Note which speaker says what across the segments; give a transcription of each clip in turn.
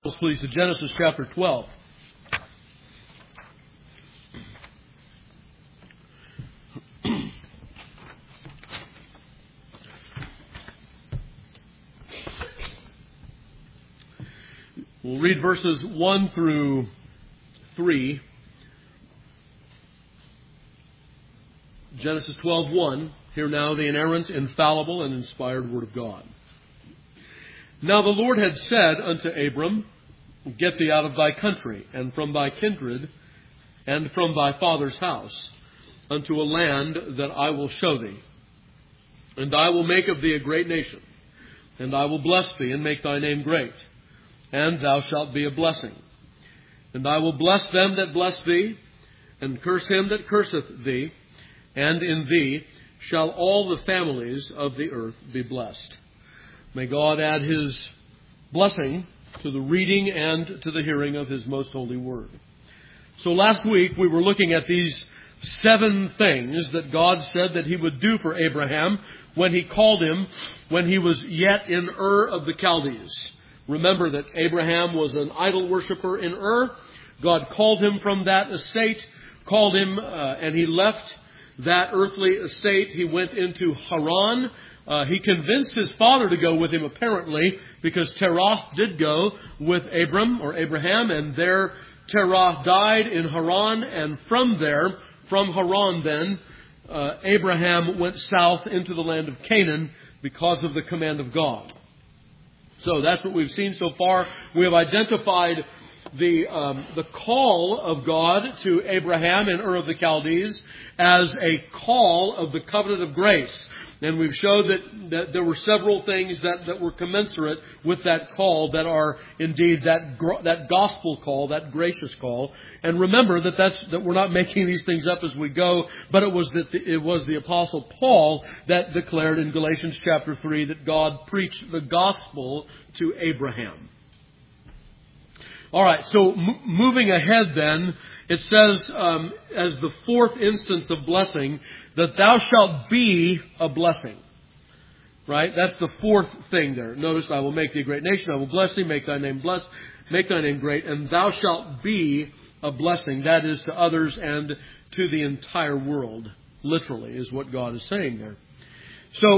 Speaker 1: Please, to Genesis chapter 12. We'll read verses 1 through 3. Genesis 12:1. Hear now the inerrant, infallible, and inspired Word of God. Now the Lord had said unto Abram, Get thee out of thy country, and from thy kindred, and from thy father's house, unto a land that I will show thee. And I will make of thee a great nation, and I will bless thee, and make thy name great, and thou shalt be a blessing. And I will bless them that bless thee, and curse him that curseth thee, and in thee shall all the families of the earth be blessed. May God add His blessing to the reading and to the hearing of His most holy word. So last week we were looking at these 7 things that God said that He would do for Abraham when He called him when he was yet in Ur of the Chaldees. Remember that Abraham was an idol worshiper in Ur. God called him from that estate, called him, and he left that earthly estate. He went into Haran. He convinced his father to go with him, apparently, because Terah did go with Abraham, and there Terah died in Haran, and from Haran then, Abraham went south into the land of Canaan because of the command of God. So that's what we've seen so far. We have identified the call of God to Abraham in Ur of the Chaldees as a call of the covenant of grace. And we've showed that there were several things that were commensurate with that call that are indeed that gospel call, that gracious call. And remember that we're not making these things up as we go, but it was the Apostle Paul that declared in Galatians chapter 3 that God preached the gospel to Abraham. All right, so moving ahead then, it says as the 4th instance of blessing, that thou shalt be a blessing. Right? That's the 4th thing there. Notice, I will make thee a great nation, I will bless thee, make thy name blessed, make thy name great, and thou shalt be a blessing. That is to others and to the entire world. Literally, is what God is saying there. So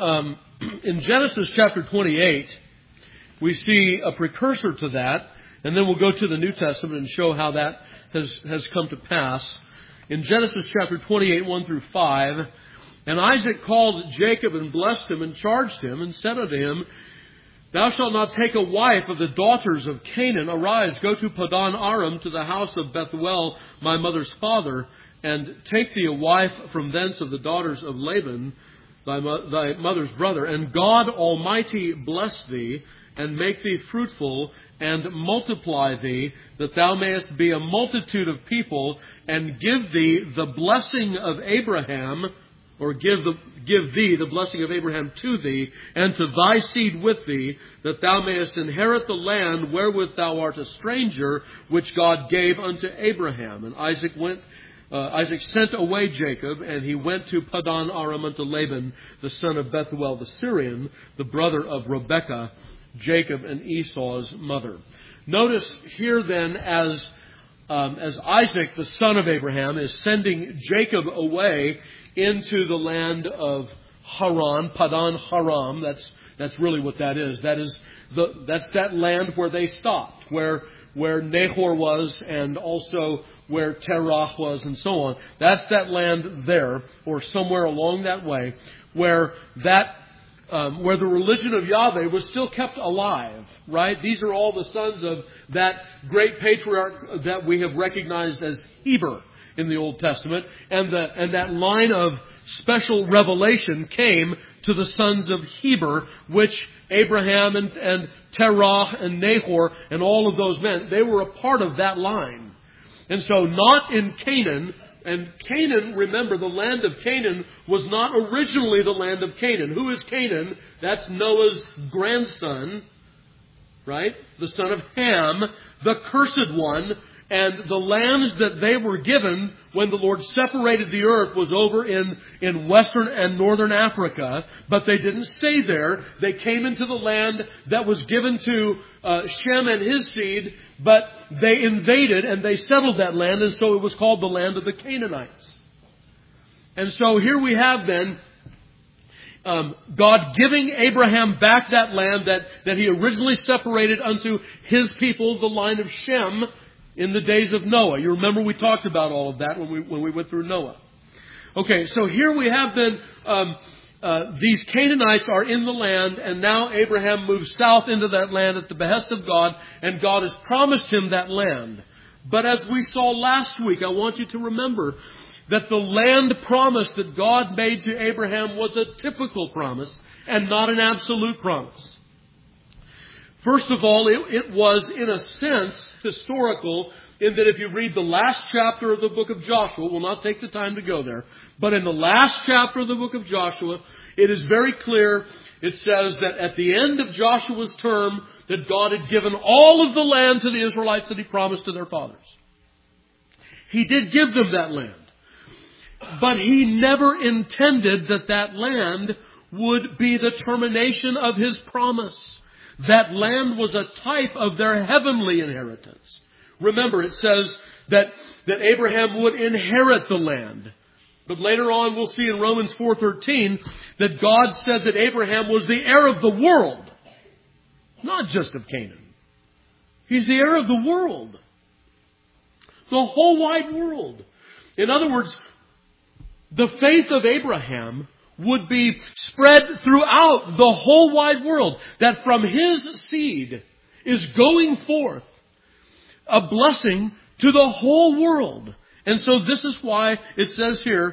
Speaker 1: in Genesis chapter 28, we see a precursor to that. And then we'll go to the New Testament and show how that has come to pass. In Genesis chapter 28, 1 through 5, And Isaac called Jacob and blessed him and charged him and said unto him, Thou shalt not take a wife of the daughters of Canaan. Arise, go to Padan Aram to the house of Bethuel, my mother's father, and take thee a wife from thence of the daughters of Laban, thy mother's brother. And God Almighty bless thee, and make thee fruitful, and multiply thee, that thou mayest be a multitude of people, and give thee the blessing of Abraham, or give thee the blessing of Abraham to thee, and to thy seed with thee, that thou mayest inherit the land wherewith thou art a stranger, which God gave unto Abraham. And Isaac sent away Jacob, and he went to Padan Aram unto Laban, the son of Bethuel the Syrian, the brother of Rebekah, Jacob and Esau's mother. Notice here then, as Isaac, the son of Abraham, is sending Jacob away into the land of Haran, Padan Haram. That's really what that is. That's that land where they stopped, where Nahor was, and also where Terah was, and so on. That's that land there, or somewhere along that way, where the religion of Yahweh was still kept alive, right? These are all the sons of that great patriarch that we have recognized as Heber in the Old Testament. And that line of special revelation came to the sons of Heber, which Abraham and Terah and Nahor and all of those men, they were a part of that line. And so not in Canaan. And Canaan, remember, the land of Canaan was not originally the land of Canaan. Who is Canaan? That's Noah's grandson, right? The son of Ham, the cursed one. And the lands that they were given when the Lord separated the earth was over in western and northern Africa. But they didn't stay there. They came into the land that was given to Shem and his seed. But they invaded and they settled that land. And so it was called the land of the Canaanites. And so here we have then God giving Abraham back that land that he originally separated unto his people, the line of Shem, in the days of Noah. You remember we talked about all of that when we went through Noah. Okay, so here we have then these Canaanites are in the land, and now Abraham moves south into that land at the behest of God, and God has promised him that land. But as we saw last week, I want you to remember that the land promise that God made to Abraham was a typical promise and not an absolute promise. First of all, it was, in a sense, historical, in that if you read the last chapter of the book of Joshua, we'll not take the time to go there, but in the last chapter of the book of Joshua, it is very clear. It says that at the end of Joshua's term, that God had given all of the land to the Israelites that He promised to their fathers. He did give them that land. But He never intended that land would be the termination of His promise. That land was a type of their heavenly inheritance. Remember, it says that Abraham would inherit the land. But later on we'll see in Romans 4:13 that God said that Abraham was the heir of the world. Not just of Canaan. He's the heir of the world. The whole wide world. In other words, the faith of Abraham would be spread throughout the whole wide world. That from his seed is going forth a blessing to the whole world. And so this is why it says here,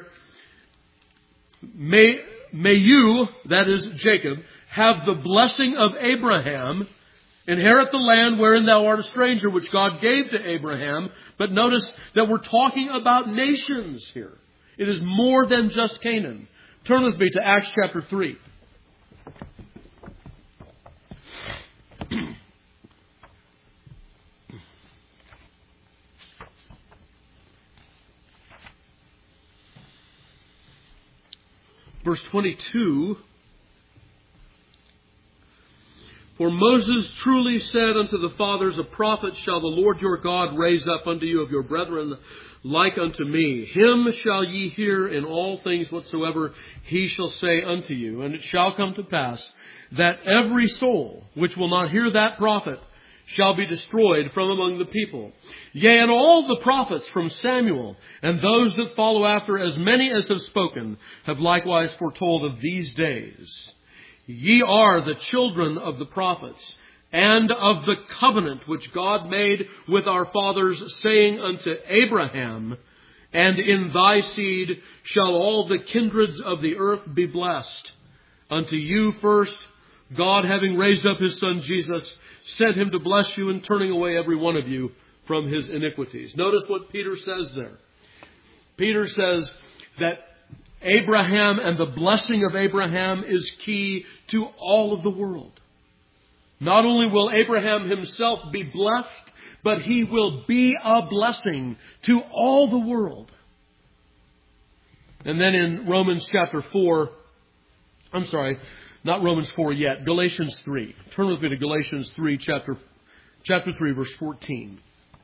Speaker 1: may you, that is Jacob, have the blessing of Abraham, inherit the land wherein thou art a stranger, which God gave to Abraham. But notice that we're talking about nations here. It is more than just Canaan. Turn with me to Acts chapter 3. Verse 22. For Moses truly said unto the fathers, a prophet shall the Lord your God raise up unto you of your brethren like unto me. Him shall ye hear in all things whatsoever he shall say unto you. And it shall come to pass that every soul which will not hear that prophet shall be destroyed from among the people. Yea, and all the prophets from Samuel and those that follow after, as many as have spoken, have likewise foretold of these days. Ye are the children of the prophets, and of the covenant which God made with our fathers, saying unto Abraham, and in thy seed shall all the kindreds of the earth be blessed. Unto you first, God, having raised up His Son Jesus, sent Him to bless you, and turning away every one of you from his iniquities. Notice what Peter says there. Peter says that Abraham and the blessing of Abraham is key to all of the world. Not only will Abraham himself be blessed, but he will be a blessing to all the world. And then in Romans chapter 4, I'm sorry, not Romans 4 yet, Galatians 3. Turn with me to Galatians 3, chapter 3, verse 14.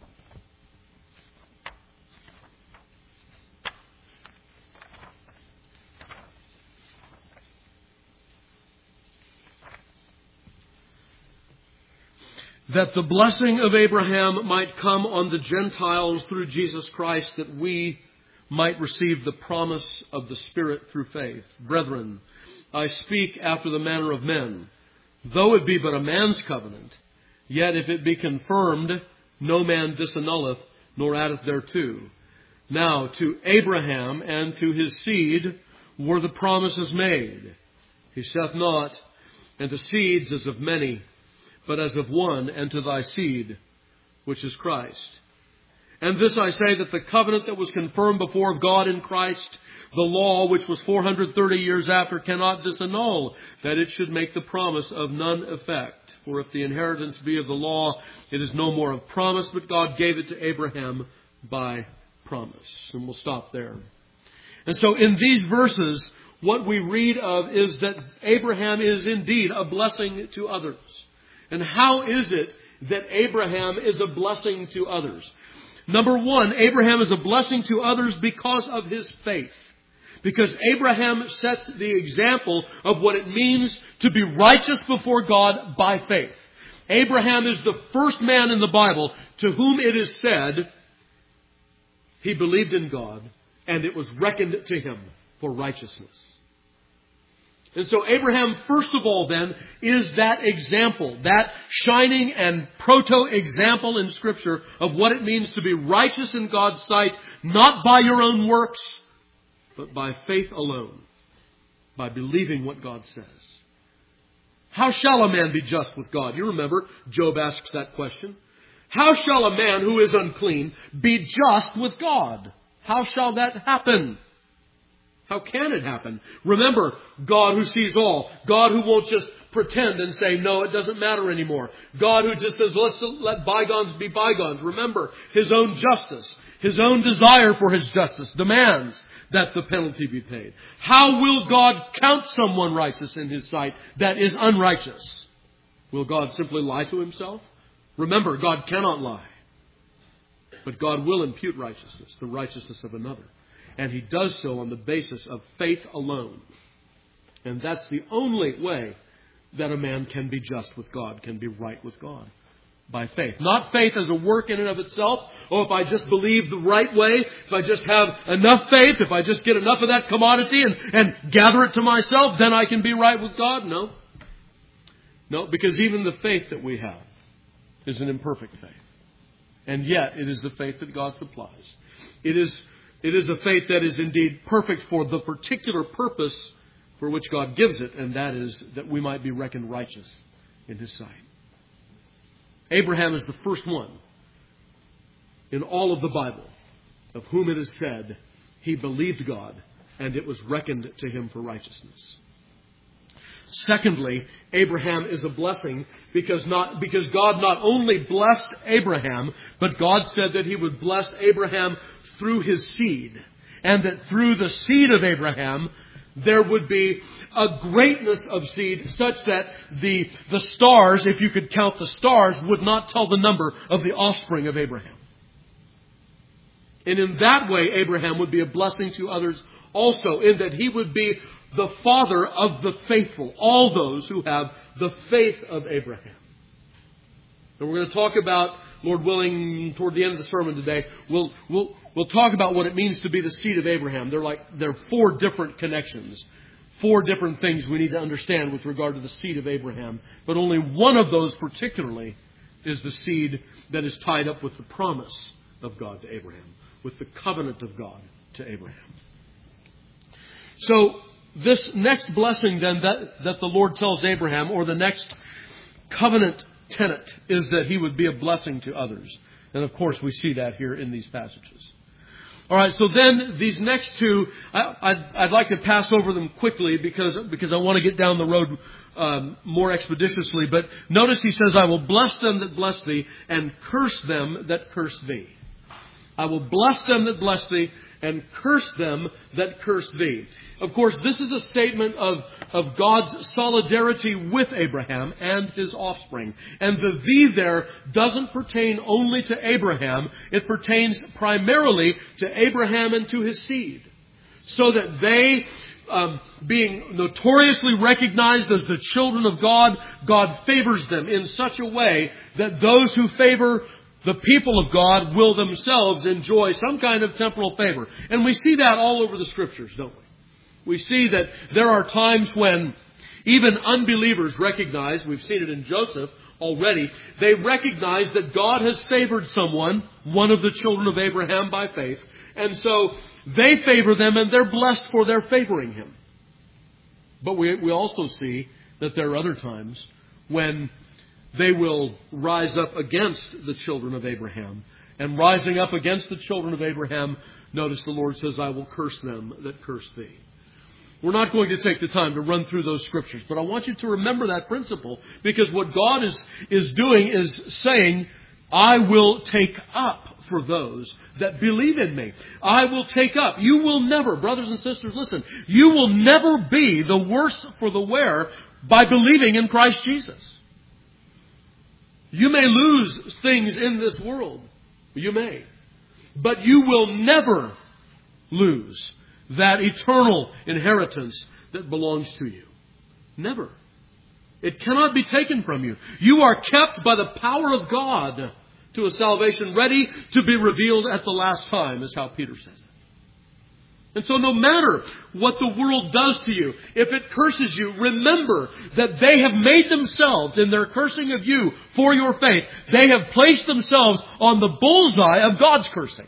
Speaker 1: That the blessing of Abraham might come on the Gentiles through Jesus Christ, that we might receive the promise of the Spirit through faith. Brethren, I speak after the manner of men. Though it be but a man's covenant, yet if it be confirmed, no man disannulleth, nor addeth thereto. Now to Abraham and to his seed were the promises made. He saith not, and to seeds as of many, but as of one, and to thy seed, which is Christ. And this I say, that the covenant that was confirmed before God in Christ, the law, which was 430 years after, cannot disannul, that it should make the promise of none effect. For if the inheritance be of the law, it is no more of promise, but God gave it to Abraham by promise. And we'll stop there. And so in these verses, what we read of is that Abraham is indeed a blessing to others. And how is it that Abraham is a blessing to others? Number one, Abraham is a blessing to others because of his faith. Because Abraham sets the example of what it means to be righteous before God by faith. Abraham is the first man in the Bible to whom it is said, he believed in God, and it was reckoned to him for righteousness. And so Abraham, first of all then, is that example, that shining and proto-example in Scripture of what it means to be righteous in God's sight, not by your own works, but by faith alone, by believing what God says. How shall a man be just with God? You remember, Job asks that question. How shall a man who is unclean be just with God? How shall that happen? How can it happen? Remember, God who sees all. God who won't just pretend and say, no, it doesn't matter anymore. God who just says, let's let bygones be bygones. Remember, His own justice, His own desire for His justice demands that the penalty be paid. How will God count someone righteous in His sight that is unrighteous? Will God simply lie to Himself? Remember, God cannot lie. But God will impute righteousness, the righteousness of another. And He does so on the basis of faith alone. And that's the only way that a man can be just with God, can be right with God. By faith. Not faith as a work in and of itself. Oh, if I just believe the right way, if I just have enough faith, if I just get enough of that commodity and gather it to myself, then I can be right with God. No. No, because even the faith that we have is an imperfect faith. And yet it is the faith that God supplies. It is a faith that is indeed perfect for the particular purpose for which God gives it, and that is that we might be reckoned righteous in His sight. Abraham is the first one in all of the Bible of whom it is said he believed God and it was reckoned to him for righteousness. Secondly, Abraham is a blessing because God not only blessed Abraham, but God said that He would bless Abraham through his seed. And that through the seed of Abraham, there would be a greatness of seed such that the stars, if you could count the stars, would not tell the number of the offspring of Abraham. And in that way, Abraham would be a blessing to others also, in that he would be the father of the faithful, all those who have the faith of Abraham. And we're going to talk about, Lord willing, toward the end of the sermon today, we'll talk about what it means to be the seed of Abraham. There are 4 different connections, 4 different things we need to understand with regard to the seed of Abraham. But only one of those particularly is the seed that is tied up with the promise of God to Abraham, with the covenant of God to Abraham. So this next blessing then that the Lord tells Abraham, or the next covenant tenet, is that he would be a blessing to others. And of course we see that here in these passages. All right, so then these next 2, I'd like to pass over them quickly because I want to get down the road more expeditiously. But notice he says, I will bless them that bless thee and curse them that curse thee. I will bless them that bless thee and curse them that curse thee. Of course, this is a statement of God's solidarity with Abraham and his offspring. And the thee there doesn't pertain only to Abraham. It pertains primarily to Abraham and to his seed. So that they, being notoriously recognized as the children of God, God favors them in such a way that those who favor the people of God will themselves enjoy some kind of temporal favor. And we see that all over the Scriptures, don't we? We see that there are times when even unbelievers recognize, we've seen it in Joseph already, they recognize that God has favored someone, one of the children of Abraham by faith, and so they favor them and they're blessed for their favoring him. But we also see that there are other times when they will rise up against the children of Abraham. And rising up against the children of Abraham, notice the Lord says, I will curse them that curse thee. We're not going to take the time to run through those scriptures, but I want you to remember that principle, because what God is doing is saying, I will take up for those that believe in me. I will take up. You will never, brothers and sisters, listen, you will never be the worse for the wear by believing in Christ Jesus. You may lose things in this world. You may. But you will never lose that eternal inheritance that belongs to you. Never. It cannot be taken from you. You are kept by the power of God to a salvation ready to be revealed at the last time, is how Peter says it. And so no matter what the world does to you, if it curses you, remember that they have made themselves, in their cursing of you for your faith, they have placed themselves on the bullseye of God's cursing.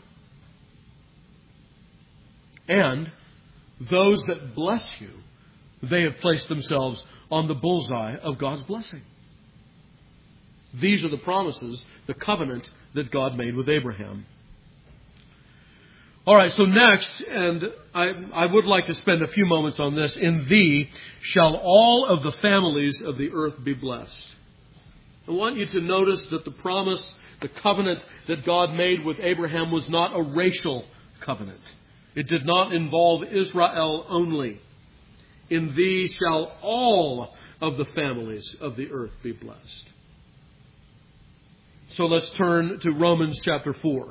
Speaker 1: And those that bless you, they have placed themselves on the bullseye of God's blessing. These are the promises, the covenant that God made with Abraham. All right, so next, and I would like to spend a few moments on this. In thee shall all of the families of the earth be blessed. I want you to notice that the promise, the covenant that God made with Abraham was not a racial covenant. It did not involve Israel only. In thee shall all of the families of the earth be blessed. So let's turn to Romans chapter 4.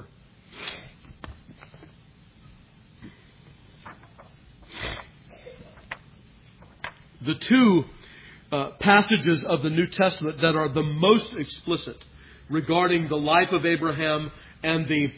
Speaker 1: The two passages of the New Testament that are the most explicit regarding the life of Abraham and the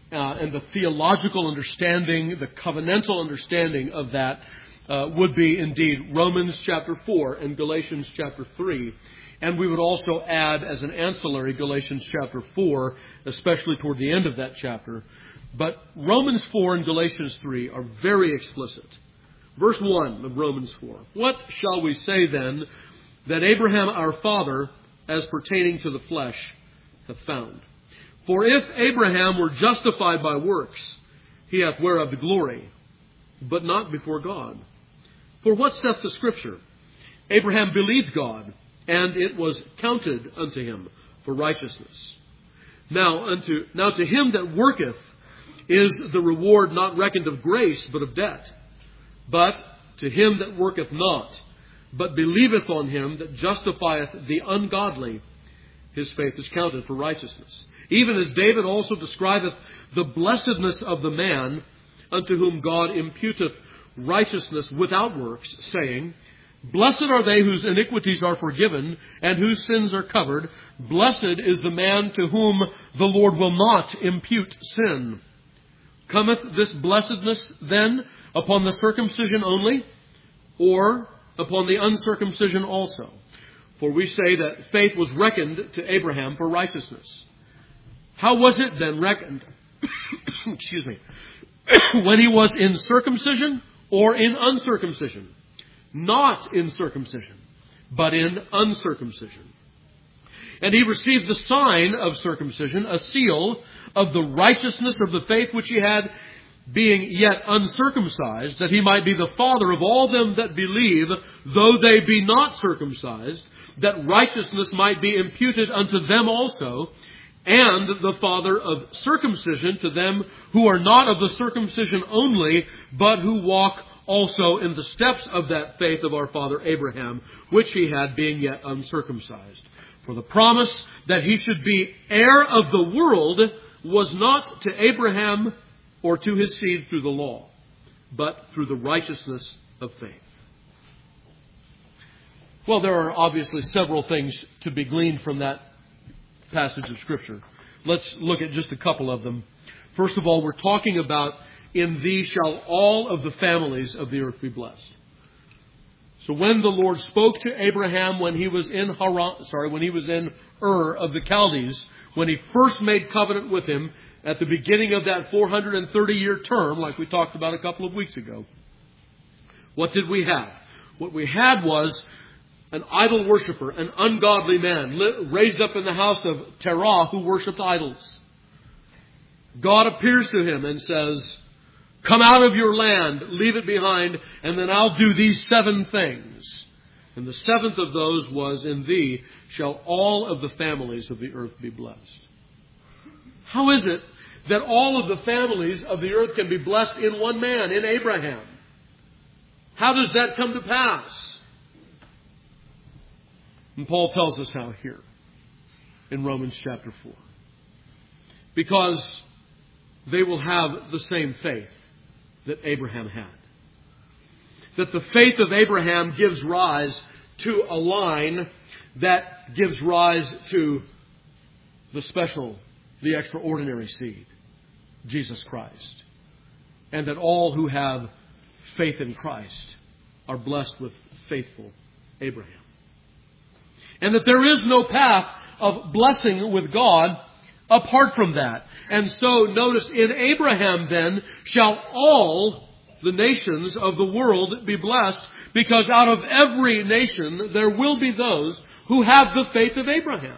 Speaker 1: theological understanding, the covenantal understanding of that would be indeed Romans chapter 4 and Galatians chapter 3. And we would also add as an ancillary Galatians chapter 4, especially toward the end of that chapter. But Romans 4 and Galatians 3 are very explicit. Verse 1 of Romans 4. What shall we say then that Abraham our father, as pertaining to the flesh, hath found? For if Abraham were justified by works, he hath whereof the glory, but not before God. For what saith the Scripture? Abraham believed God, and it was counted unto him for righteousness. Now to him that worketh is the reward not reckoned of grace, but of debt. But to him that worketh not, but believeth on him that justifieth the ungodly, his faith is counted for righteousness. Even as David also describeth the blessedness of the man unto whom God imputeth righteousness without works, saying, Blessed are they whose iniquities are forgiven, and whose sins are covered. Blessed is the man to whom the Lord will not impute sin. Cometh this blessedness then upon the circumcision only, or upon the uncircumcision also? For we say that faith was reckoned to Abraham for righteousness. How was it then reckoned? Excuse me. When he was in circumcision or in uncircumcision? Not in circumcision, but in uncircumcision. And he received the sign of circumcision, a seal of the righteousness of the faith which he had, being yet uncircumcised, that he might be the father of all them that believe, though they be not circumcised, that righteousness might be imputed unto them also, and the father of circumcision to them who are not of the circumcision only, but who walk also in the steps of that faith of our father Abraham, which he had, being yet uncircumcised. For the promise that he should be heir of the world was not to Abraham or to his seed through the law, but through the righteousness of faith. Well, there are obviously several things to be gleaned from that passage of Scripture. Let's look at just a couple of them. First of all, we're talking about, in thee shall all of the families of the earth be blessed. So when the Lord spoke to Abraham when he was in Ur of the Chaldees, when he first made covenant with him at the beginning of that 430-year term, like we talked about a couple of weeks ago, what did we have? What we had was an idol worshiper, an ungodly man, raised up in the house of Terah, who worshipped idols. God appears to him and says, Come out of your land, leave it behind, and then I'll do these 7 things. And the 7th of those was, in thee shall all of the families of the earth be blessed. How is it that all of the families of the earth can be blessed in one man, in Abraham? How does that come to pass? And Paul tells us how here in Romans chapter 4. Because they will have the same faith that Abraham had. That the faith of Abraham gives rise to a line that gives rise to the special, the extraordinary seed, Jesus Christ. And that all who have faith in Christ are blessed with faithful Abraham. And that there is no path of blessing with God apart from that. And so notice, in Abraham then shall all the nations of the world be blessed, because out of every nation there will be those who have the faith of Abraham.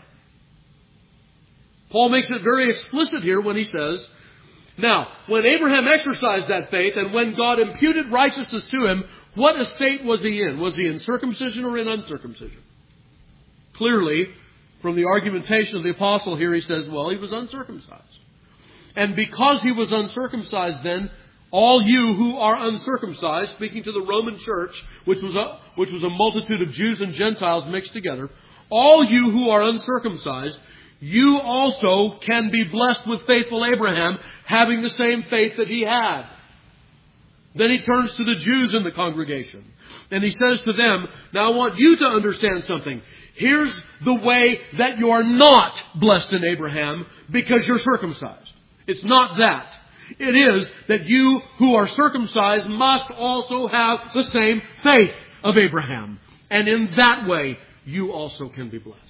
Speaker 1: Paul makes it very explicit here when he says, now, when Abraham exercised that faith and when God imputed righteousness to him, what estate was he in? Was he in circumcision or in uncircumcision? Clearly, from the argumentation of the apostle here, he says, well, he was uncircumcised. And because he was uncircumcised then, all you who are uncircumcised, speaking to the Roman church, which was a multitude of Jews and Gentiles mixed together, all you who are uncircumcised, you also can be blessed with faithful Abraham, having the same faith that he had. Then he turns to the Jews in the congregation, and he says to them, now I want you to understand something. Here's the way that you're not blessed in Abraham because you're circumcised. It's not that. It is that you who are circumcised must also have the same faith of Abraham. And in that way, you also can be blessed.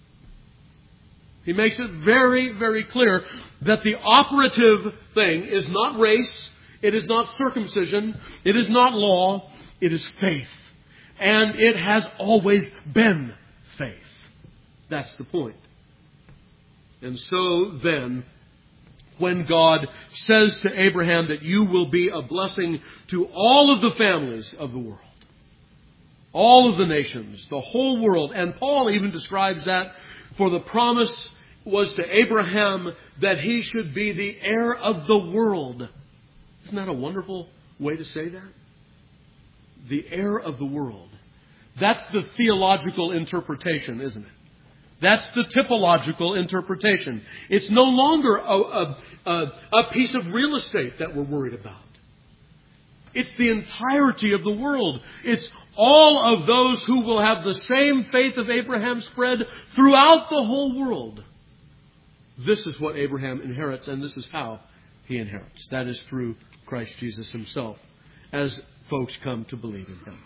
Speaker 1: He makes it very, very clear that the operative thing is not race, it is not circumcision, it is not law, it is faith. And it has always been faith. That's the point. And so then, when God says to Abraham that you will be a blessing to all of the families of the world, all of the nations, the whole world, and Paul even describes that, for the promise was to Abraham that he should be the heir of the world. Isn't that a wonderful way to say that? The heir of the world. That's the theological interpretation, isn't it? That's the typological interpretation. It's no longer a piece of real estate that we're worried about. It's the entirety of the world. It's all of those who will have the same faith of Abraham spread throughout the whole world. This is what Abraham inherits, and this is how he inherits. That is through Christ Jesus himself, as folks come to believe in him.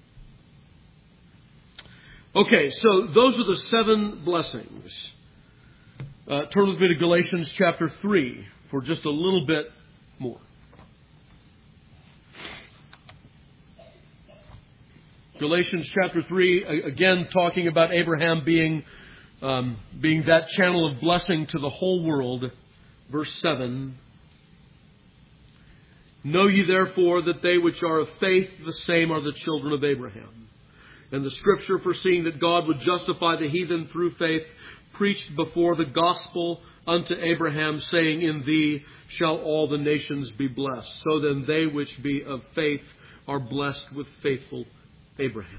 Speaker 1: Okay, so those are the 7 blessings. Turn with me to Galatians chapter 3 for just a little bit more. Galatians chapter 3, again talking about Abraham being that channel of blessing to the whole world. Verse 7. Know ye therefore that they which are of faith, the same are the children of Abraham. And the Scripture, foreseeing that God would justify the heathen through faith, preached before the gospel unto Abraham, saying, in thee shall all the nations be blessed. So then they which be of faith are blessed with faithful Abraham.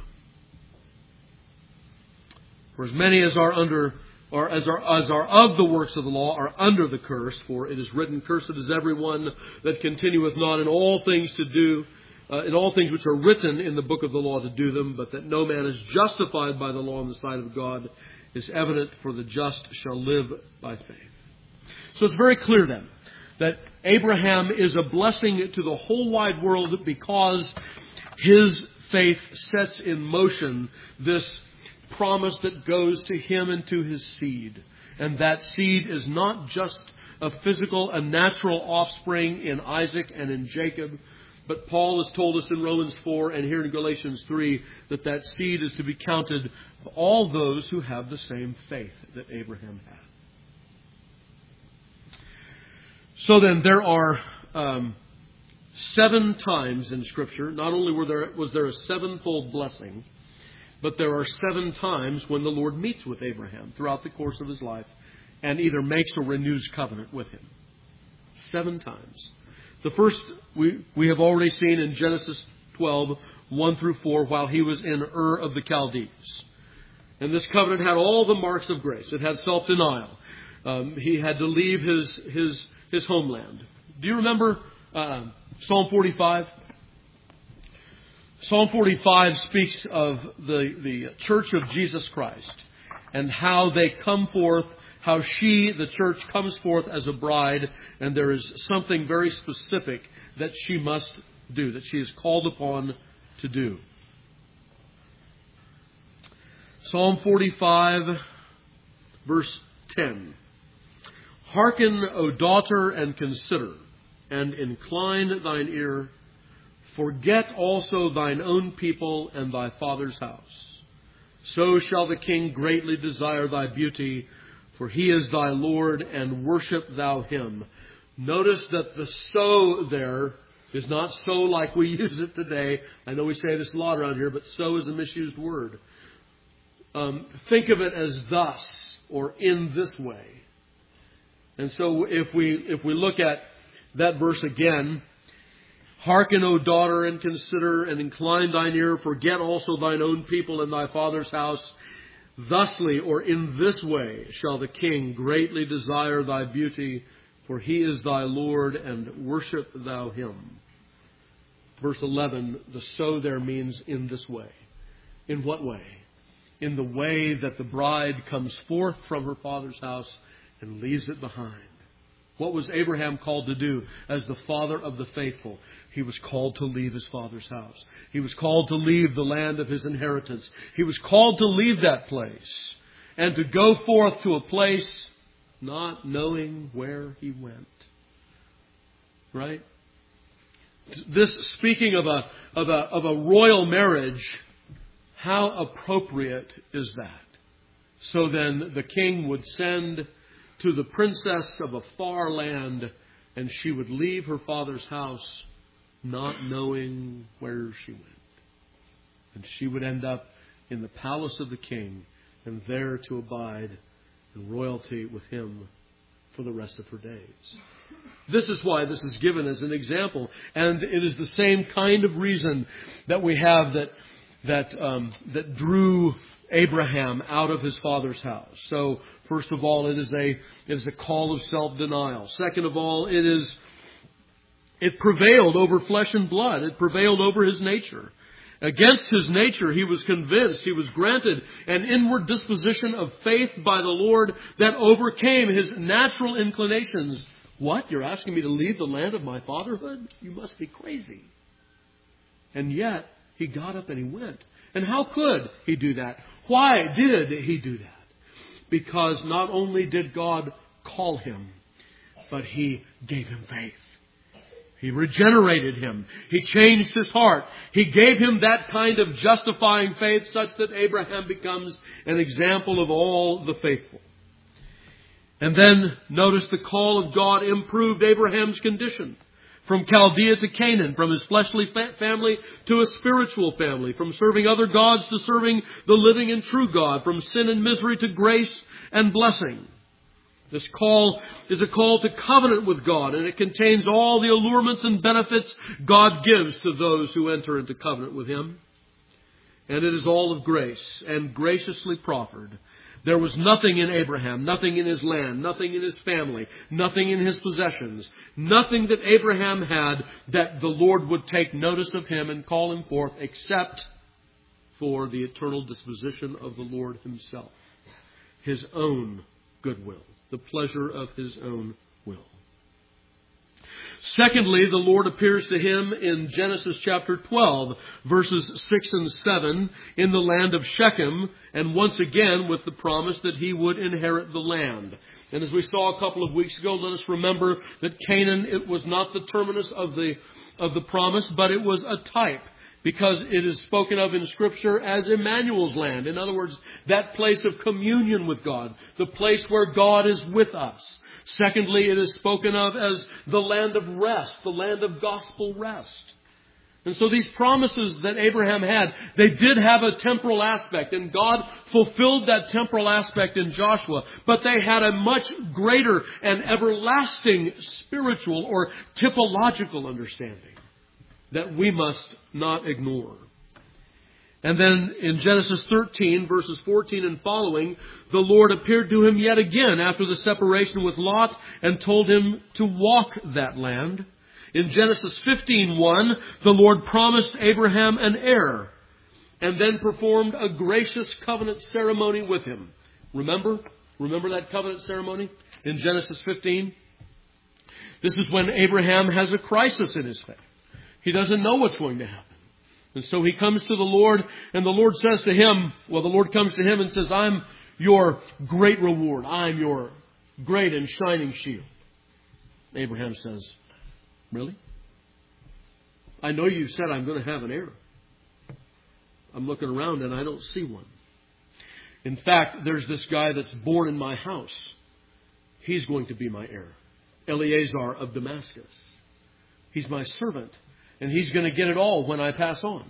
Speaker 1: For as many as are under, or as are of the works of the law, are under the curse. For it is written, cursed is everyone that continueth not in all things to do, in all things which are written in the book of the law to do them, but that no man is justified by the law in the sight of God is evident, for the just shall live by faith. So it's very clear then that Abraham is a blessing to the whole wide world because his faith sets in motion this promise that goes to him and to his seed. And that seed is not just a physical, a natural offspring in Isaac and in Jacob, but Paul has told us in Romans 4 and here in Galatians 3 that that seed is to be counted for all those who have the same faith that Abraham had. So then there are 7 times in Scripture, not only was there a sevenfold blessing, but there are 7 times when the Lord meets with Abraham throughout the course of his life and either makes or renews covenant with him. 7 times. The first we have already seen in Genesis 12, 1 through 4, while he was in Ur of the Chaldees. And this covenant had all the marks of grace. It had self-denial. He had to leave his homeland. Do you remember Psalm 45? Psalm 45 speaks of the church of Jesus Christ and how they come forth, how she, the church, comes forth as a bride, and there is something very specific that she must do, that she is called upon to do. Psalm 45, verse 10. Hearken, O daughter, and consider, and incline thine ear. Forget also thine own people and thy father's house. So shall the king greatly desire thy beauty, for he is thy Lord, and worship thou him. Notice that the so there is not so like we use it today. I know we say this a lot around here, but so is a misused word. Think of it as thus, or in this way. And so if we look at that verse again, hearken, O daughter, and consider, and incline thine ear. Forget also thine own people and thy father's house. Thusly, or in this way, shall the king greatly desire thy beauty, for he is thy Lord, and worship thou him. Verse 11, the so there means in this way. In what way? In the way that the bride comes forth from her father's house and leaves it behind. What was Abraham called to do as the father of the faithful? He was called to leave his father's house. He was called to leave the land of his inheritance. He was called to leave that place and to go forth to a place not knowing where he went. Right? This, speaking of a royal marriage, how appropriate is that? So then the king would send to the princess of a far land, and she would leave her father's house not knowing where she went. And she would end up in the palace of the king, and there to abide in royalty with him for the rest of her days. This is why this is given as an example. And it is the same kind of reason that we have that drew Abraham out of his father's house. So, first of all, it is a call of self-denial. Second of all, it prevailed over flesh and blood. It prevailed over his nature. Against his nature, he was convinced, he was granted an inward disposition of faith by the Lord that overcame his natural inclinations. What? You're asking me to leave the land of my fatherhood? You must be crazy. And yet, he got up and he went. And how could he do that? Why did he do that? Because not only did God call him, but he gave him faith. He regenerated him. He changed his heart. He gave him that kind of justifying faith such that Abraham becomes an example of all the faithful. And then notice the call of God improved Abraham's condition. From Chaldea to Canaan, from his fleshly family to a spiritual family, from serving other gods to serving the living and true God, from sin and misery to grace and blessing. This call is a call to covenant with God, and it contains all the allurements and benefits God gives to those who enter into covenant with Him. And it is all of grace and graciously proffered. There was nothing in Abraham, nothing in his land, nothing in his family, nothing in his possessions, nothing that Abraham had that the Lord would take notice of him and call him forth except for the eternal disposition of the Lord Himself, His own goodwill, the pleasure of His own will. Secondly, the Lord appears to him in Genesis chapter 12, verses 6 and 7, in the land of Shechem, and once again with the promise that he would inherit the land. And as we saw a couple of weeks ago, let us remember that Canaan, it was not the terminus of the promise, but it was a type. because it is spoken of in Scripture as Emmanuel's land. In other words, that place of communion with God, the place where God is with us. Secondly, it is spoken of as the land of rest, the land of gospel rest. And so these promises that Abraham had, they did have a temporal aspect, and God fulfilled that temporal aspect in Joshua, but they had a much greater and everlasting spiritual or typological understanding that we must not ignore. And then in Genesis 13, verses 14 and following, the Lord appeared to him yet again after the separation with Lot and told him to walk that land. In Genesis 15:1, the Lord promised Abraham an heir and then performed a gracious covenant ceremony with him. Remember that covenant ceremony in Genesis 15? This is when Abraham has a crisis in his faith. He doesn't know what's going to happen. And so he comes to the Lord, and the Lord says to him, the Lord comes to him and says, I'm your great reward. I'm your great and shining shield. Abraham says, really? I know you said I'm going to have an heir. I'm looking around and I don't see one. In fact, there's this guy that's born in my house. He's going to be my heir. Eleazar of Damascus. He's my servant. And he's going to get it all when I pass on.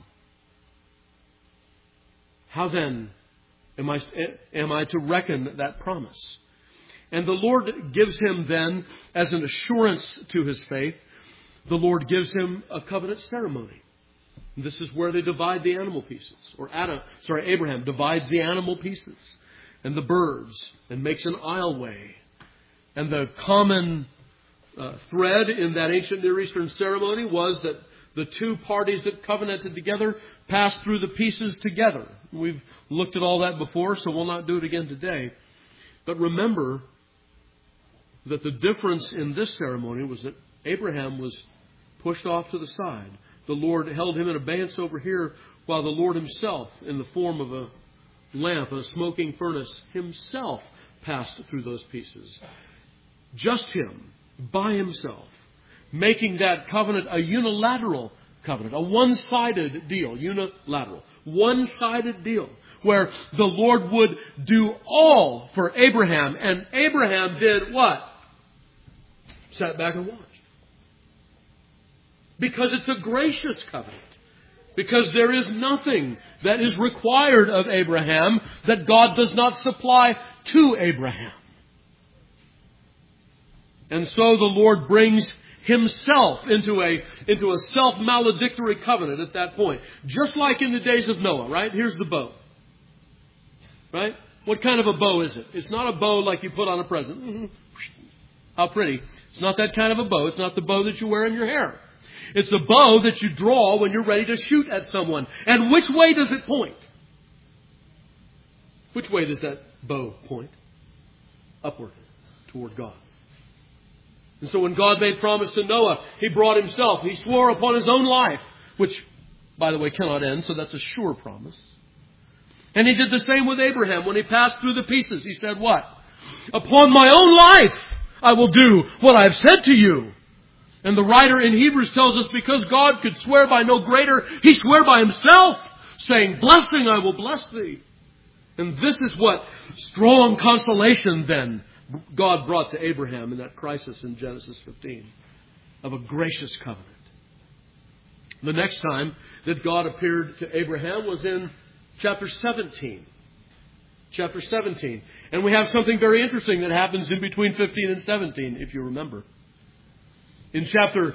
Speaker 1: How then am I to reckon that promise? And the Lord gives him then, as an assurance to his faith, the Lord gives him a covenant ceremony. This is where they divide the animal pieces. Abraham divides the animal pieces and the birds and makes an aisleway. And the common thread in that ancient Near Eastern ceremony was that the two parties that covenanted together passed through the pieces together. We've looked at all that before, so we'll not do it again today. But remember that the difference in this ceremony was that Abraham was pushed off to the side. The Lord held him in abeyance over here, while the Lord himself, in the form of a lamp, a smoking furnace, himself passed through those pieces. Just him, by himself, making that covenant a unilateral covenant, a one-sided deal, one-sided deal, where the Lord would do all for Abraham, and Abraham did what? Sat back and watched. Because it's a gracious covenant. Because there is nothing that is required of Abraham that God does not supply to Abraham. And so the Lord brings himself into a self-maledictory covenant at that point. Just like in the days of Noah, right? Here's the bow. Right? What kind of a bow is it? It's not a bow like you put on a present. How pretty. It's not that kind of a bow. It's not the bow that you wear in your hair. It's a bow that you draw when you're ready to shoot at someone. And which way does it point? Which way does that bow point? Upward, toward God. And so when God made promise to Noah, he brought himself. He swore upon his own life, which, by the way, cannot end, so that's a sure promise. And he did the same with Abraham. When he passed through the pieces, he said what? Upon my own life, I will do what I have said to you. And the writer in Hebrews tells us because God could swear by no greater, he swore by himself, saying, blessing I will bless thee. And this is what strong consolation then God brought to Abraham in that crisis in Genesis 15 of a gracious covenant. The next time that God appeared to Abraham was in chapter 17. Chapter 17. And we have something very interesting that happens in between 15 and 17, if you remember. In chapter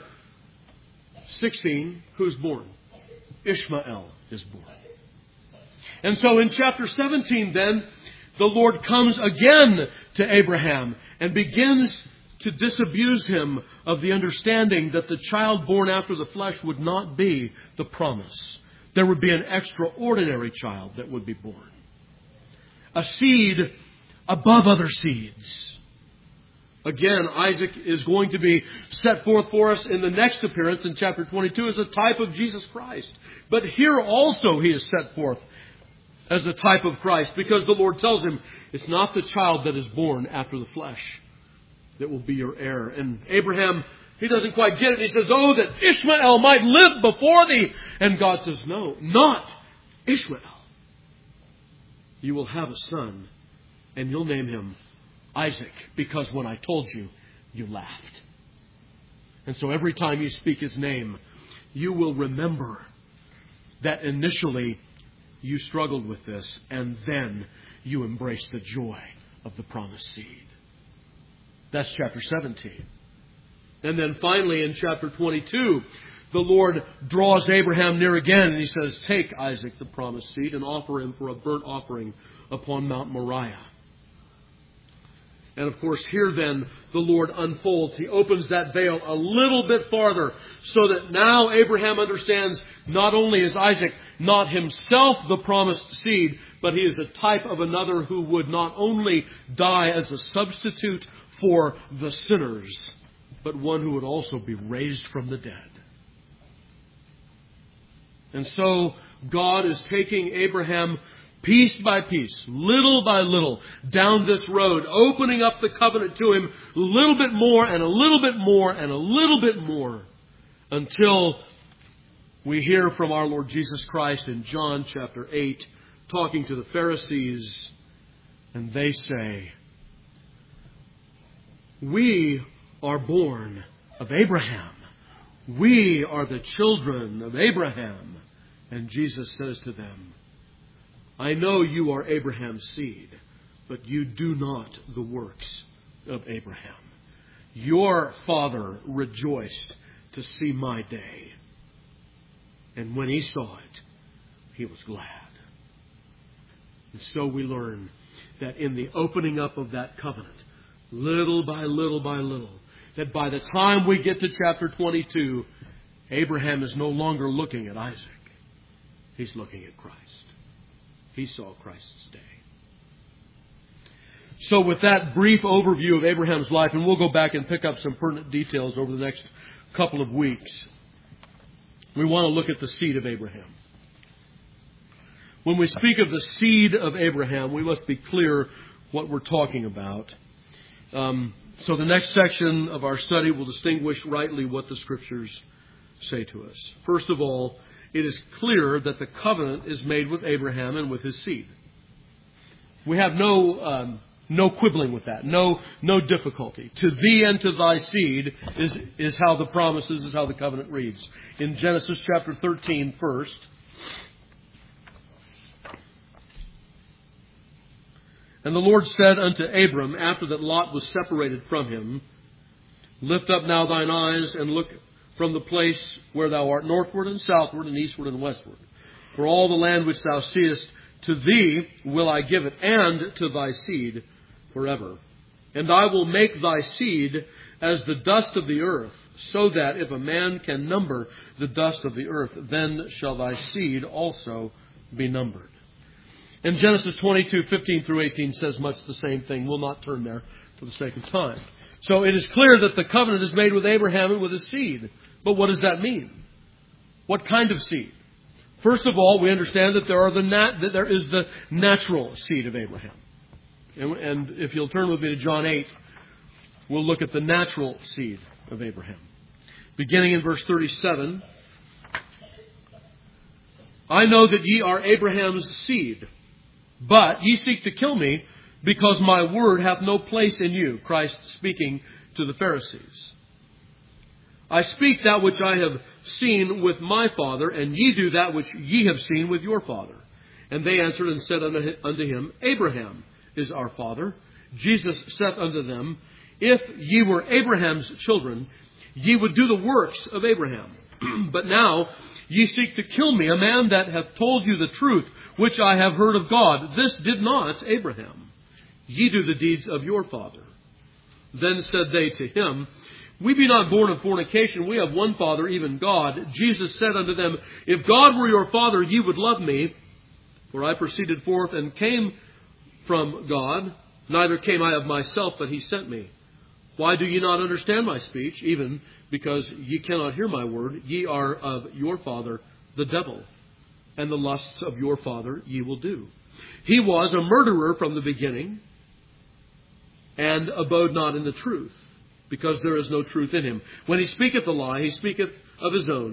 Speaker 1: 16, who's born? Ishmael is born. And so in chapter 17 then, the Lord comes again to Abraham and begins to disabuse him of the understanding that the child born after the flesh would not be the promise. There would be an extraordinary child that would be born. A seed above other seeds. Again, Isaac is going to be set forth for us in the next appearance in chapter 22 as a type of Jesus Christ. But here also he is set forth as a type of Christ, because the Lord tells him, it's not the child that is born after the flesh that will be your heir. And Abraham, he doesn't quite get it. He says, oh, that Ishmael might live before thee. And God says, no, not Ishmael. You will have a son, and you'll name him Isaac, because when I told you, you laughed. And so every time you speak his name, you will remember that initially you struggled with this, and then you embraced the joy of the promised seed. That's chapter 17. And then finally in chapter 22, the Lord draws Abraham near again, and He says, take Isaac, the promised seed, and offer him for a burnt offering upon Mount Moriah. And of course, here then, the Lord unfolds. He opens that veil a little bit farther so that now Abraham understands not only is Isaac not himself the promised seed, but he is a type of another who would not only die as a substitute for the sinners, but one who would also be raised from the dead. And so God is taking Abraham piece by piece, little by little, down this road, opening up the covenant to him a little bit more and a little bit more and a little bit more, until we hear from our Lord Jesus Christ in John chapter 8, talking to the Pharisees, and they say, we are born of Abraham. We are the children of Abraham. And Jesus says to them, I know you are Abraham's seed, but you do not the works of Abraham. Your father rejoiced to see my day. And when he saw it, he was glad. And so we learn that in the opening up of that covenant, little by little by little, that by the time we get to chapter 22, Abraham is no longer looking at Isaac. He's looking at Christ. He saw Christ's day. So with that brief overview of Abraham's life, and we'll go back and pick up some pertinent details over the next couple of weeks, we want to look at the seed of Abraham. When we speak of the seed of Abraham, we must be clear what we're talking about. So the next section of our study will distinguish rightly what the Scriptures say to us. First of all, it is clear that the covenant is made with Abraham and with his seed. We have no quibbling with that, no difficulty. To thee and to thy seed is how the promises, is how the covenant reads. In Genesis chapter 13 first, and the Lord said unto Abram, after that Lot was separated from him, lift up now thine eyes and look from the place where thou art northward and southward and eastward and westward. For all the land which thou seest, to thee will I give it, and to thy seed forever. And I will make thy seed as the dust of the earth, so that if a man can number the dust of the earth, then shall thy seed also be numbered. And Genesis 22:15 through 18 says much the same thing. We'll not turn there for the sake of time. So it is clear that the covenant is made with Abraham and with his seed. But what does that mean? What kind of seed? First of all, we understand that there is the natural seed of Abraham. And if you'll turn with me to John 8, we'll look at the natural seed of Abraham. Beginning in verse 37, I know that ye are Abraham's seed, but ye seek to kill me, because my word hath no place in you. Christ speaking to the Pharisees. I speak that which I have seen with my father, and ye do that which ye have seen with your father. And they answered and said unto him, Abraham is our father. Jesus saith unto them, if ye were Abraham's children, ye would do the works of Abraham. But now ye seek to kill me, a man that hath told you the truth, which I have heard of God. This did not Abraham. Ye do the deeds of your father. Then said they to him, we be not born of fornication. We have one Father, even God. Jesus said unto them, if God were your Father, ye would love me. For I proceeded forth and came from God. Neither came I of myself, but he sent me. Why do ye not understand my speech? Even because ye cannot hear my word. Ye are of your father, the devil. And the lusts of your father ye will do. He was a murderer from the beginning, and abode not in the truth, because there is no truth in him. When he speaketh a lie, he speaketh of his own,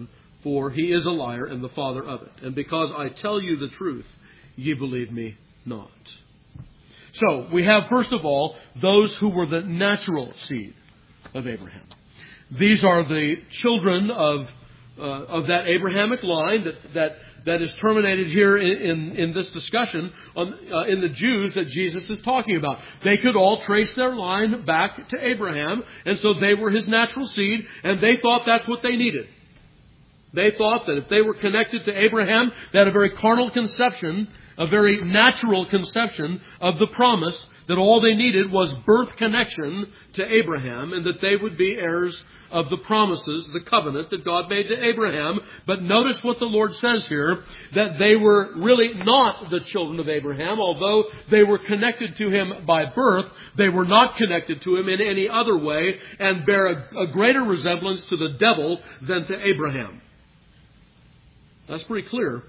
Speaker 1: for he is a liar and the father of it. And because I tell you the truth, ye believe me not. So, we have, first of all, those who were the natural seed of Abraham. These are the children of that Abrahamic line that is terminated here in this discussion in the Jews that Jesus is talking about. They could all trace their line back to Abraham, and so they were his natural seed, and they thought that's what they needed. They thought that if they were connected to Abraham, they had a very carnal conception, a very natural conception of the promise, that all they needed was birth connection to Abraham, and that they would be heirs of the promises, the covenant that God made to Abraham. But notice what the Lord says here, that they were really not the children of Abraham. Although they were connected to him by birth, they were not connected to him in any other way, and bear a greater resemblance to the devil than to Abraham. That's pretty clear.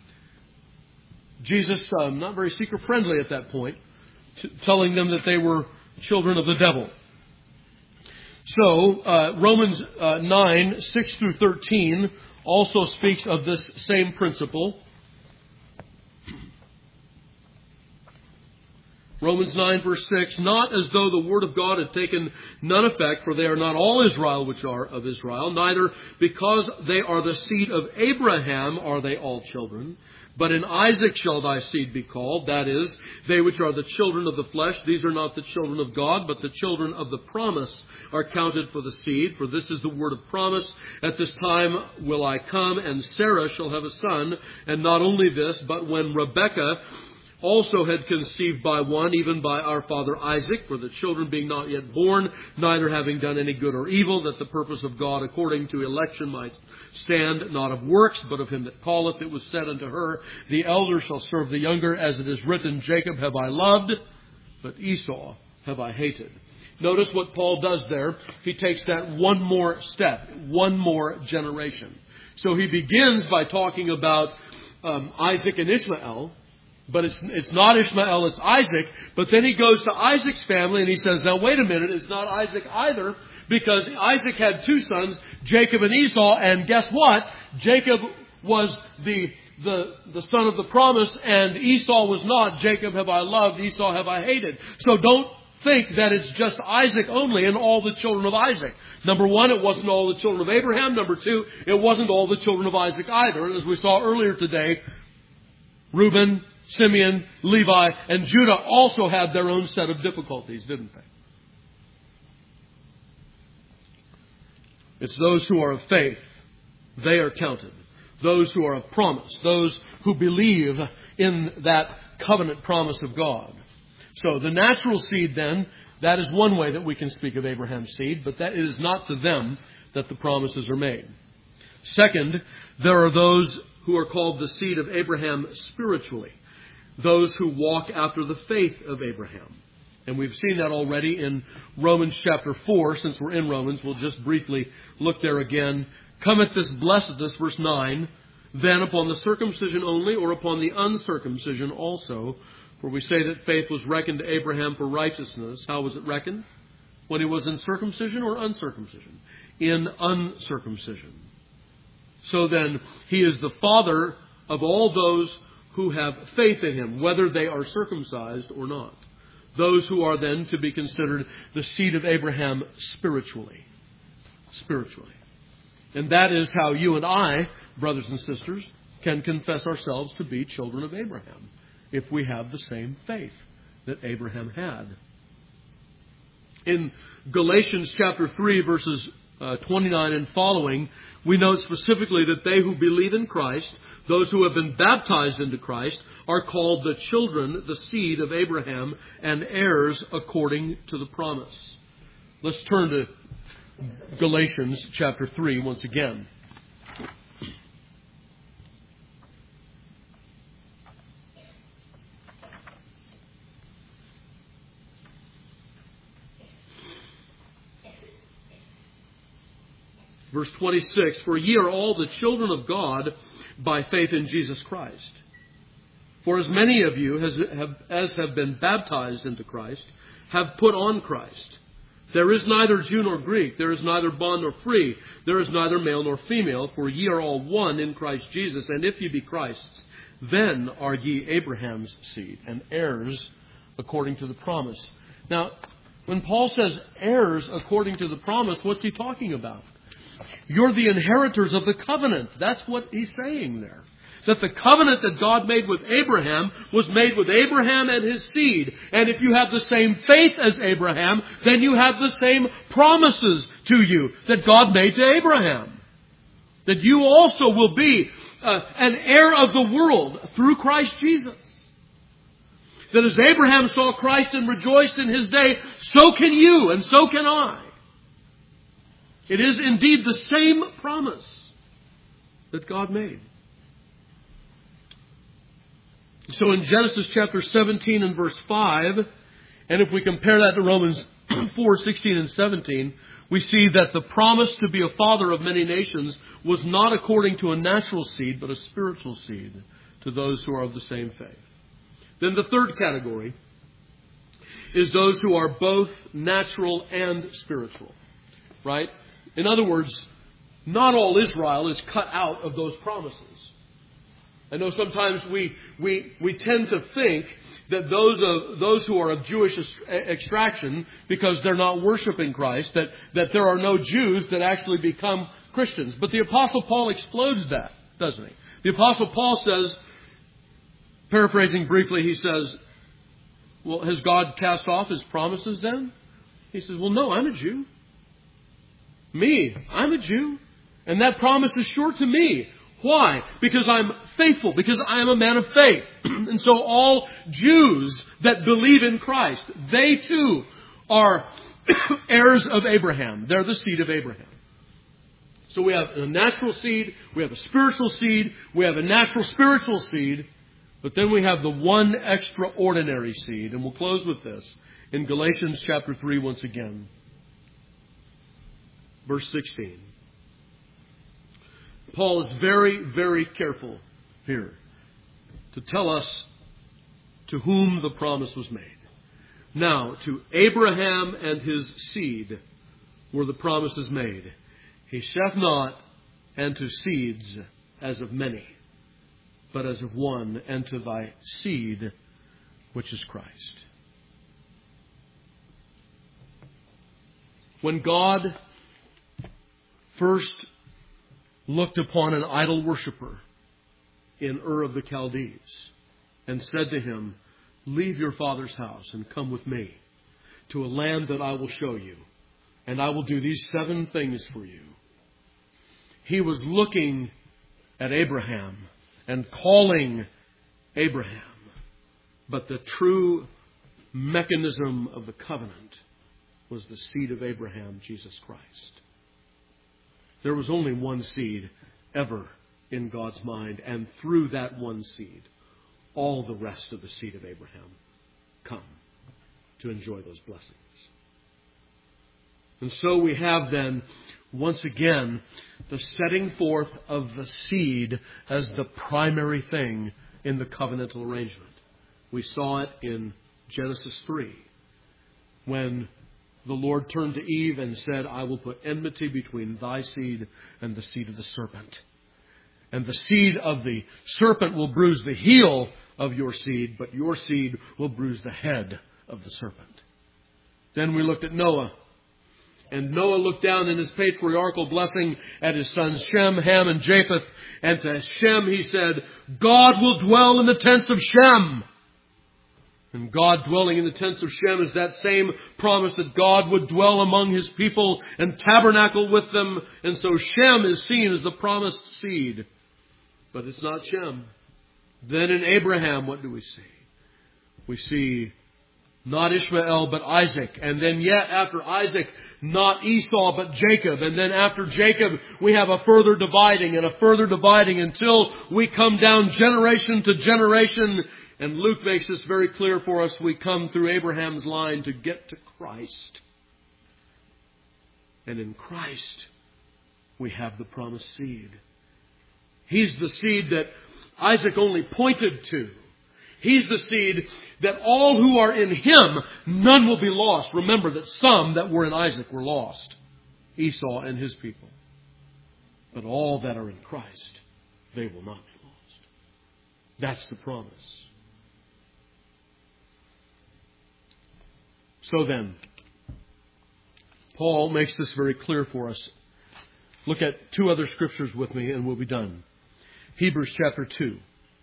Speaker 1: Jesus, not very seeker-friendly at that point, telling them that they were children of the devil. So, Romans 9, 6 through 13 also speaks of this same principle. Romans 9, verse 6, not as though the word of God had taken none effect, for they are not all Israel which are of Israel, neither because they are the seed of Abraham are they all children. But in Isaac shall thy seed be called, that is, they which are the children of the flesh, these are not the children of God, but the children of the promise are counted for the seed. For this is the word of promise, at this time will I come, and Sarah shall have a son. And not only this, but when Rebekah also had conceived by one, even by our father Isaac, for the children being not yet born, neither having done any good or evil, that the purpose of God according to election might stand, not of works, but of him that calleth, it was said unto her, the elder shall serve the younger, as it is written, Jacob have I loved, but Esau have I hated. Notice what Paul does there. He takes that one more step, one more generation. So he begins by talking about Isaac and Ishmael, but it's not Ishmael, it's Isaac. But then he goes to Isaac's family and he says, now wait a minute, it's not Isaac either, because Isaac had two sons, Jacob and Esau, and guess what? Jacob was the son of the promise, and Esau was not. Jacob have I loved, Esau have I hated. So don't think that it's just Isaac only and all the children of Isaac. Number one, it wasn't all the children of Abraham. Number two, it wasn't all the children of Isaac either. And as we saw earlier today, Reuben, Simeon, Levi, and Judah also had their own set of difficulties, didn't they? It's those who are of faith. They are counted. Those who are of promise. Those who believe in that covenant promise of God. So the natural seed then, that is one way that we can speak of Abraham's seed, but that it is not to them that the promises are made. Second, there are those who are called the seed of Abraham spiritually. Those who walk after the faith of Abraham. And we've seen that already in Romans chapter 4. Since we're in Romans, we'll just briefly look there again. Cometh this blessedness, verse 9, then upon the circumcision only, or upon the uncircumcision also. For we say that faith was reckoned to Abraham for righteousness. How was it reckoned? When he was in circumcision or uncircumcision? In uncircumcision. So then, he is the father of all those who have faith in him, whether they are circumcised or not. Those who are then to be considered the seed of Abraham spiritually. Spiritually. And that is how you and I, brothers and sisters, can confess ourselves to be children of Abraham, if we have the same faith that Abraham had. In Galatians chapter 3, verses 29 and following, we note specifically that they who believe in Christ, those who have been baptized into Christ, are called the children, the seed of Abraham, and heirs according to the promise. Let's turn to Galatians chapter 3 once again. Verse 26, for ye are all the children of God by faith in Jesus Christ. For as many of you as have been baptized into Christ have put on Christ. There is neither Jew nor Greek. There is neither bond nor free. There is neither male nor female. For ye are all one in Christ Jesus. And if ye be Christ's, then are ye Abraham's seed and heirs according to the promise. Now, when Paul says heirs according to the promise, what's he talking about? You're the inheritors of the covenant. That's what he's saying there. That the covenant that God made with Abraham was made with Abraham and his seed. And if you have the same faith as Abraham, then you have the same promises to you that God made to Abraham. That you also will be an heir of the world through Christ Jesus. That as Abraham saw Christ and rejoiced in his day, so can you and so can I. It is indeed the same promise that God made. So in Genesis chapter 17 and verse 5, and if we compare that to Romans 4, 16 and 17, we see that the promise to be a father of many nations was not according to a natural seed, but a spiritual seed to those who are of the same faith. Then the third category is those who are both natural and spiritual. Right? In other words, not all Israel is cut out of those promises. I know sometimes we tend to think that those who are of Jewish extraction, because they're not worshiping Christ, that there are no Jews that actually become Christians. But the Apostle Paul explodes that, doesn't he? The Apostle Paul says, paraphrasing briefly, he says, well, has God cast off His promises then? He says, well, no, I'm a Jew. I'm a Jew. And that promise is sure to me. Why? Because I'm faithful. Because I am a man of faith. And so all Jews that believe in Christ, they too are heirs of Abraham. They're the seed of Abraham. So we have a natural seed, we have a spiritual seed, we have a natural spiritual seed, but then we have the one extraordinary seed. And we'll close with this in Galatians chapter 3 once again. Verse 16. Paul is very, very careful here to tell us to whom the promise was made. Now, to Abraham and his seed were the promises made. He saith not, and to seeds as of many, but as of one, and to thy seed, which is Christ. When God first looked upon an idol worshiper in Ur of the Chaldees and said to him, leave your father's house and come with me to a land that I will show you, and I will do these 7 things for you. He was looking at Abraham and calling Abraham. But the true mechanism of the covenant was the seed of Abraham, Jesus Christ. There was only one seed ever in God's mind, and through that one seed, all the rest of the seed of Abraham come to enjoy those blessings. And so we have then, once again, the setting forth of the seed as the primary thing in the covenantal arrangement. We saw it in Genesis 3, when the Lord turned to Eve and said, I will put enmity between thy seed and the seed of the serpent. And the seed of the serpent will bruise the heel of your seed, but your seed will bruise the head of the serpent. Then we looked at Noah. And Noah looked down in his patriarchal blessing at his sons Shem, Ham, and Japheth. And to Shem he said, God will dwell in the tents of Shem. And God dwelling in the tents of Shem is that same promise that God would dwell among His people and tabernacle with them. And so Shem is seen as the promised seed. But it's not Shem. Then in Abraham, what do we see? We see not Ishmael, but Isaac. And then yet after Isaac, not Esau, but Jacob. And then after Jacob, we have a further dividing and a further dividing until we come down generation to generation. And Luke makes this very clear for us. We come through Abraham's line to get to Christ. And in Christ, we have the promised seed. He's the seed that Isaac only pointed to. He's the seed that all who are in Him, none will be lost. Remember that some that were in Isaac were lost. Esau and his people. But all that are in Christ, they will not be lost. That's the promise. So then, Paul makes this very clear for us. Look at two other scriptures with me and we'll be done. Hebrews chapter 2.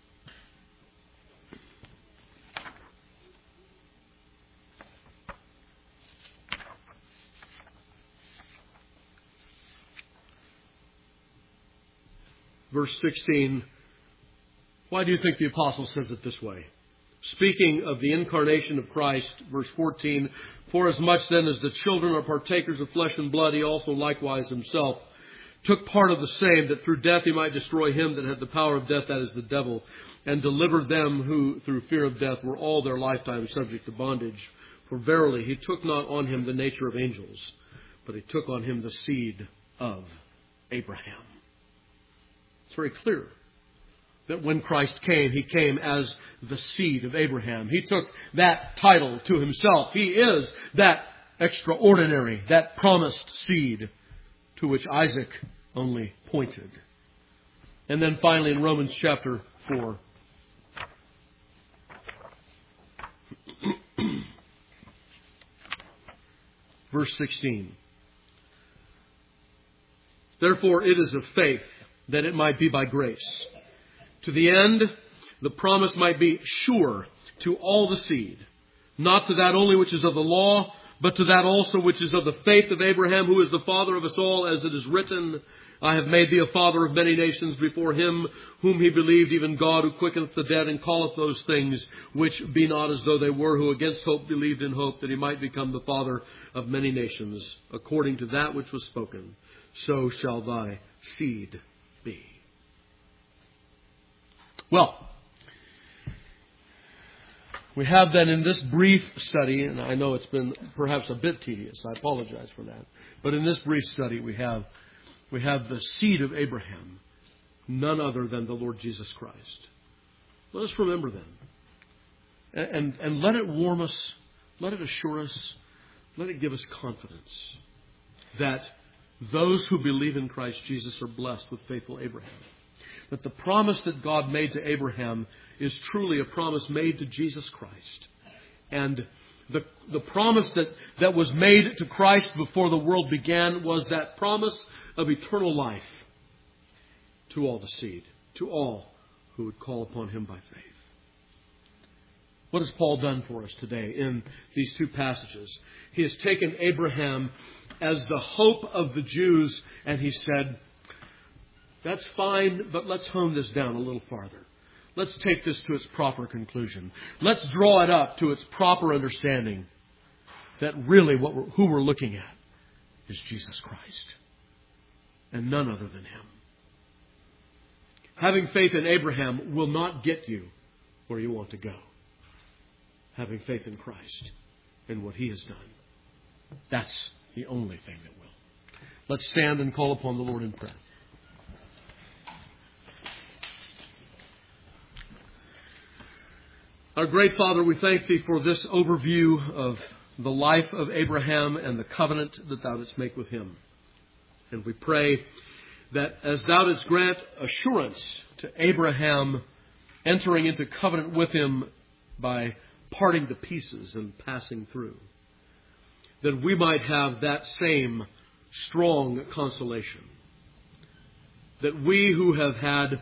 Speaker 1: Verse 16. Why do you think the apostle says it this way? Speaking of the incarnation of Christ, verse 14, for as much then as the children are partakers of flesh and blood, he also likewise himself took part of the same, that through death he might destroy him that had the power of death, that is the devil, and deliver them who through fear of death were all their lifetime subject to bondage. For verily he took not on him the nature of angels, but he took on him the seed of Abraham. It's very clear that when Christ came, He came as the seed of Abraham. He took that title to Himself. He is that extraordinary, that promised seed to which Isaac only pointed. And then finally in Romans chapter 4. Verse 16. Therefore it is of faith, that it might be by grace, to the end the promise might be sure to all the seed, not to that only which is of the law, but to that also which is of the faith of Abraham, who is the father of us all, as it is written, I have made thee a father of many nations before him whom he believed, even God, who quickeneth the dead, and calleth those things which be not as though they were, who against hope believed in hope, that he might become the father of many nations, according to that which was spoken, so shall thy seed be. Well, we have then in this brief study, and I know it's been perhaps a bit tedious, I apologize for that, but in this brief study we have the seed of Abraham, none other than the Lord Jesus Christ. Let us remember them. And let it warm us, let it assure us, let it give us confidence that those who believe in Christ Jesus are blessed with faithful Abraham. That the promise that God made to Abraham is truly a promise made to Jesus Christ. And the promise that was made to Christ before the world began was that promise of eternal life to all the seed, to all who would call upon Him by faith. What has Paul done for us today in these two passages? He has taken Abraham as the hope of the Jews, and he said, that's fine, but let's hone this down a little farther. Let's take this to its proper conclusion. Let's draw it up to its proper understanding that really who we're looking at is Jesus Christ and none other than Him. Having faith in Abraham will not get you where you want to go. Having faith in Christ and what He has done, that's the only thing that will. Let's stand and call upon the Lord in prayer. Our great Father, we thank Thee for this overview of the life of Abraham and the covenant that Thou didst make with him. And we pray that as Thou didst grant assurance to Abraham entering into covenant with him by parting the pieces and passing through, that we might have that same strong consolation. That we who have had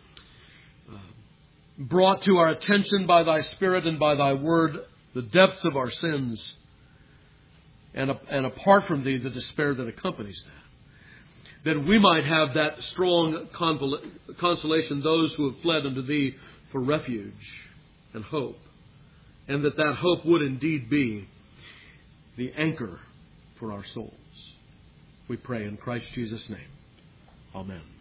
Speaker 1: brought to our attention by Thy Spirit and by Thy Word the depths of our sins, and apart from Thee, the despair that accompanies that we might have that strong consolation, those who have fled unto Thee for refuge and hope, and that hope would indeed be the anchor for our souls. We pray in Christ Jesus' name. Amen.